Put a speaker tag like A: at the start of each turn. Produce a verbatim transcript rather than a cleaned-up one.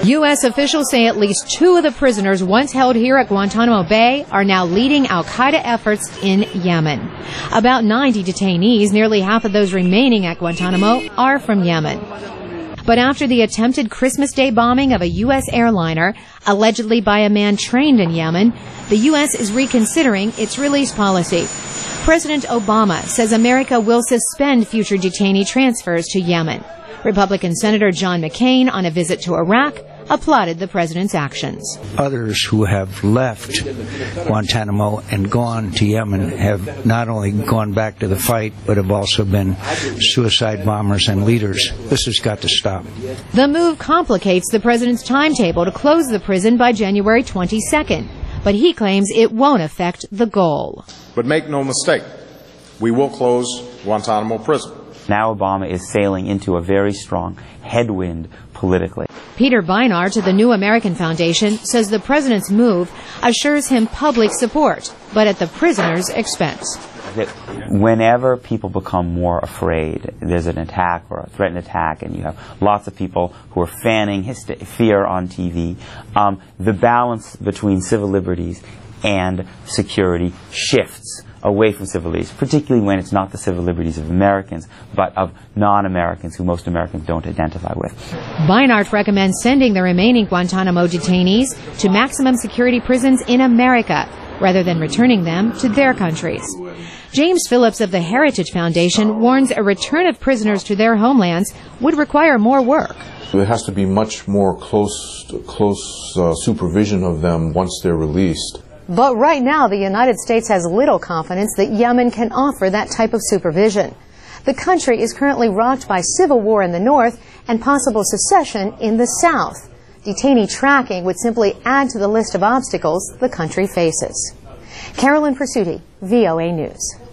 A: U S officials say at least two of the prisoners once held here at Guantanamo Bay are now leading al-Qaeda efforts in Yemen. About ninety detainees, nearly half of those remaining at Guantanamo, are from Yemen. But after the attempted Christmas Day bombing of a U S airliner, allegedly by a man trained in Yemen, the U S is reconsidering its release policy. President Obama says America will suspend future detainee transfers to Yemen. Republican Senator John McCain, on a visit to Iraq, applauded the president's actions.
B: Others who have left Guantanamo and gone to Yemen have not only gone back to the fight, but have also been suicide bombers and leaders. This has got to stop.
A: The move complicates the president's timetable to close the prison by January twenty-second, but he claims it won't affect the goal.
C: But make no mistake, we will close Guantanamo prison.
D: Now Obama is sailing into a very strong headwind politically.
A: Peter Beinart of the New American Foundation says the president's move assures him public support, but at the prisoner's expense.
D: That whenever people become more afraid, there's an attack or a threatened attack, and you have lots of people who are fanning hyster- fear on T V, um, the balance between civil liberties and security shifts away from civil liberties, particularly when it's not the civil liberties of Americans, but of non-Americans who most Americans don't identify with.
A: Beinart recommends sending the remaining Guantanamo detainees to maximum security prisons in America, rather than returning them to their countries. James Phillips of the Heritage Foundation warns a return of prisoners to their homelands would require more work.
E: There has to be much more close, close uh, supervision of them once they're released.
F: But right now, the United States has little confidence that Yemen can offer that type of supervision. The country is currently rocked by civil war in the north and possible secession in the south. Detainee tracking would simply add to the list of obstacles the country faces. Carolyn Pursuti, V O A News.